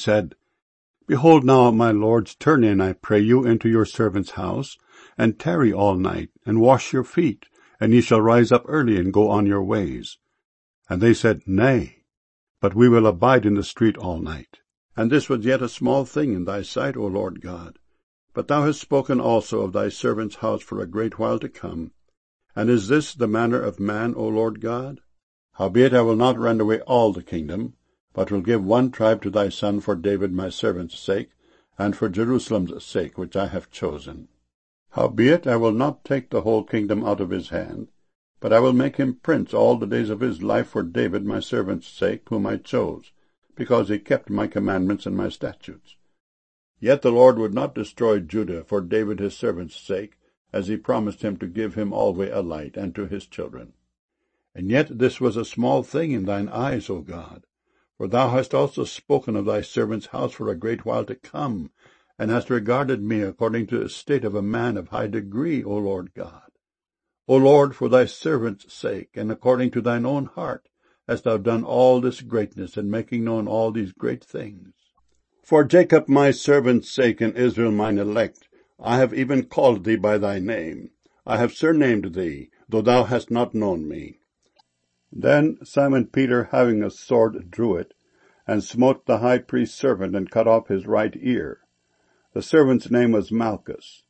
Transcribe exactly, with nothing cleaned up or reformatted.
said, Behold now, my lords, turn in, I pray you, into your servant's house, and tarry all night, and wash your feet, and ye shall rise up early and go on your ways. And they said, Nay, but we will abide in the street all night. And this was yet a small thing in thy sight, O Lord God. But thou hast spoken also of thy servant's house for a great while to come. And is this the manner of man, O Lord God? Howbeit I will not rend away all the kingdom, but will give one tribe to thy son for David my servant's sake, and for Jerusalem's sake, which I have chosen. Howbeit I will not take the whole kingdom out of his hand, but I will make him prince all the days of his life for David my servant's sake, whom I chose, because he kept my commandments and my statutes. Yet the Lord would not destroy Judah for David his servant's sake, as he promised him to give him alway a light, and to his children. And yet this was a small thing in thine eyes, O God, for thou hast also spoken of thy servant's house for a great while to come, and hast regarded me according to the state of a man of high degree, O Lord God. O Lord, for thy servant's sake, and according to thine own heart, hast thou done all this greatness, and making known all these great things. For Jacob my servant's sake, and Israel mine elect, I have even called thee by thy name. I have surnamed thee, though thou hast not known me. Then Simon Peter, having a sword, drew it, and smote the high priest's servant, and cut off his right ear. The servant's name was Malchus.